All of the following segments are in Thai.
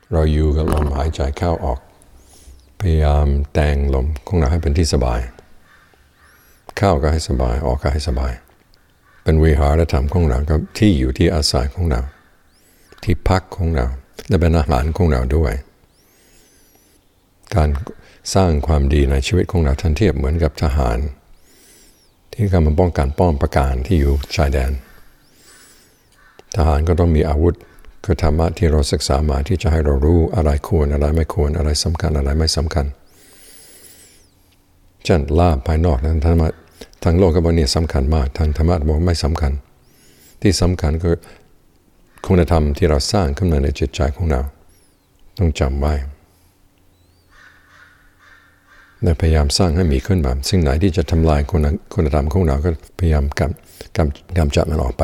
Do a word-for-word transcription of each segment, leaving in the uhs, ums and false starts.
เราอยู่กับลมหายใจเข้าออกพยายามแต่งลมของเราให้เป็นที่สบายเข้าก็ให้สบายออกก็ให้สบายเป็นวิหารธรรมของเราก็ที่อยู่ที่อาศัยของเราที่พักของเราและเป็นอาหารของเราด้วยการสร้างความดีในชีวิตของเราท่านเทียบเหมือนกับทหารที่กำลังป้องกันป้อมปราการที่อยู่ชายแดนทหารก็ต้องมีอาวุธคือธรรมะที่เราศึกษามาที่จะให้เรารู้อะไรควรอะไรไม่ควรอะไรสำคัญอะไรไม่สำคัญเช่นลาภภายนอกนั้นธรรมะทางโลกก็บอกเนี่ยสำคัญมากทางธรรมะบอกไม่สำคัญที่สำคัญคือคุณธรรมที่เราสร้างขึ้นมาในจิตใจของเราต้องจำไว้และพยายามสร้างให้มีขึ้นมาสิ่งไหนที่จะทำลายคุณคุณธรรมของเราก็พยายามกำกำกำจัดมันออกไป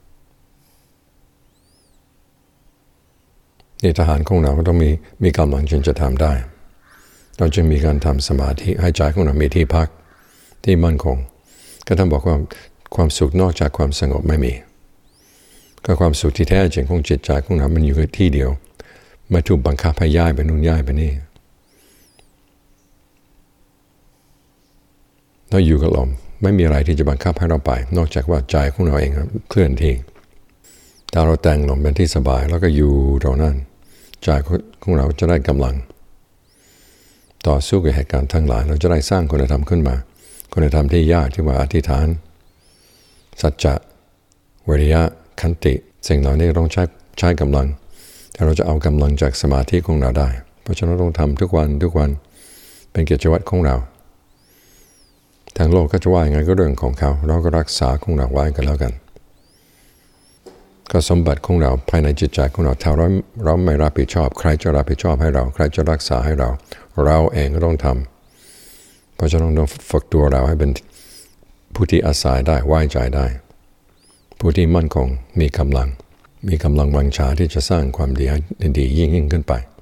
นี่ทหารของเราก็ต้องมีมีกำลังจึงจะทำได้เราจึงมีการทำสมาธิให้ใจของเรามีที่พักที่มั่นคงก็ท่านบอกว่าความสุขนอกจากความสงบไม่มีก็ความสุขที่แท้จริงของจิตใจของเรามันอยู่ที่เดียวไม่ถูกบังคับให้ย้ายไปนู่นย้ายไปนี่เราอยู่กับลมไม่มีอะไรที่จะบังคับให้เราไปนอกจากว่าใจของเราเองเคลื่อนที่ถ้าเราแต่งลมเป็นที่สบายแล้วก็อยู่ตรงนั้นใจของเราจะได้กำลังต่อสู้กับเหตุการณ์ทั้งหลายเราจะได้สร้างคุณธรรมขึ้นมาคุณธรรมที่ยากที่ว่าอธิษฐานสัจจะวิริยะขันติสิ่งเหล่านี้ต้องใช้ใช้กำลังแต่เราจะเอากำลังจากสมาธิของเราได้เพราะฉะนั้นต้องทำทุกวันทุกวันเป็นกิจวัตรของเราทางโลกก็จะว่ายังไงก็เรื่องของเขาเราก็รักษาของเราไว้กันแล้วกันก็สมบัติของเราภายในจิตใจของเราถ้าเราเราไม่รับผิดชอบใครจะรับผิดชอบให้เราใครจะรักษาให้เราเราเองก็ต้องทำเพราะฉะนั้นต้องฝึกตัวเราให้เป็นผู้ที่อาศัยได้ไว้ใจได้ผู้ที่มั่นคงมีกำลังมีกำลังวังชาที่จะสร้างความดีให้ดียิ่งยิ่งขึ้นไป